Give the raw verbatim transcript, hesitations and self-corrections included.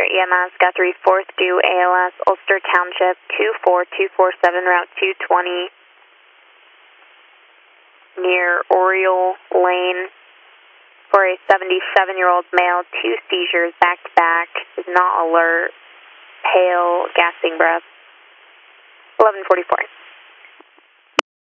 E M S, Guthrie, fourth due, A L S, Ulster Township, two four two four seven, Route two twenty, near Oriole Lane, for a seventy-seven-year-old male, two seizures back-to-back, is not alert, pale, gasping breath. eleven forty-four.